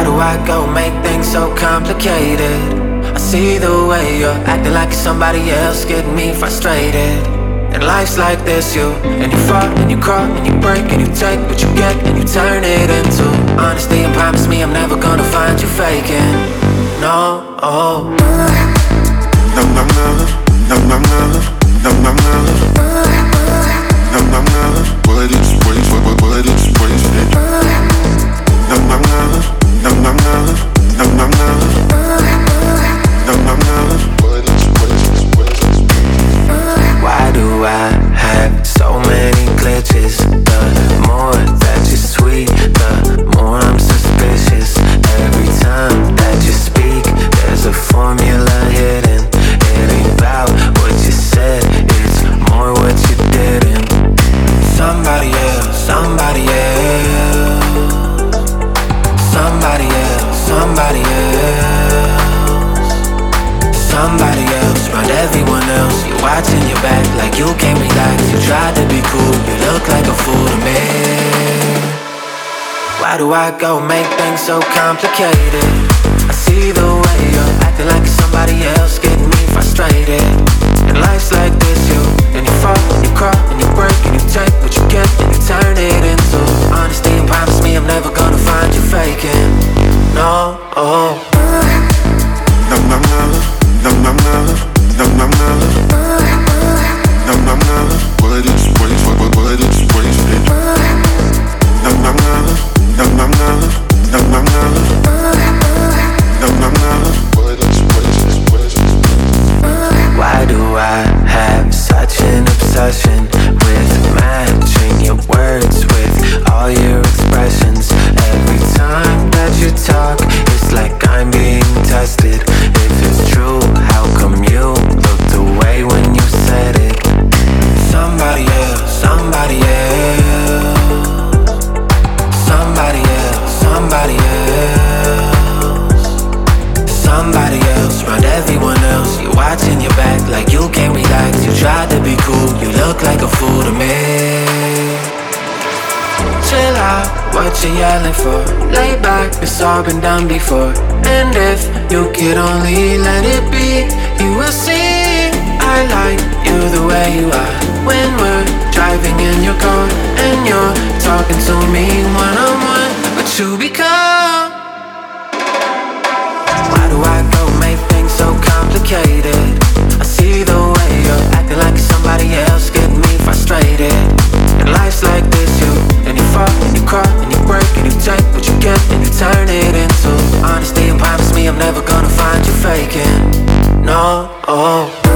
do I go make things so complicated? I see the way you're acting like you're somebody else, getting me frustrated. And life's like this, and you fall, and you crawl, and you break, and you take what you get, and you turn it into honesty, and promise me I'm never gonna find you faking. No, oh. Nam nam nam, nam nam nam, nam nam nam, nam nam nam. What is waste? What is wasted? Nam nam nam, nam nam nam, nam nam nam, nam nam nam. What is waste? Why do I have so many glitches? The more that you're sweet, the more I'm suspicious. Every time that you speak, there's a formula hidden. It ain't about what you said, it's more what you didn't. Somebody else, somebody else, somebody else, somebody else, somebody else, around everyone else. You're watching your back like you can't relax. You tried to be cool, you look like a fool to me. Why do I go make things so complicated? I see the way you're acting like you're somebody else, getting me frustrated. And life's like this, and you fall, and you crawl, and you break, and you take what you get, and you turn it into honesty, and promise me I'm never gonna find you faking. No, oh. Nam nam nam, nam nam nam, nam nam nam, nam nam nam. What is waste? What is wasted? Nam nam nam, nam nam nam, nam nam nam, nam nam nam. What is waste? Why do I have such an obsession with matching your words with all your expressions? Every time that you talk, it's like I'm being tested. If it's true, how come you looked away when you said it? Somebody else, somebody else, somebody else, somebody else, somebody else, around everyone else. You're watching your back like you can't relax. You tried to be cool, you look like a fool to me. Chill out, what you yelling for? Lay back, it's all been done before. And if you could only let it be, you will see I like you the way you are. When we're driving in your car and you're talking to me one-on-one, but you become. Why do I go make things so complicated? I see the way you're acting like you're somebody else, getting me frustrated. And life's like this, and you fall, and you crawl, and you break, and you take what you get, and you turn it into honesty, and promise me I'm never gonna find you faking. No, oh.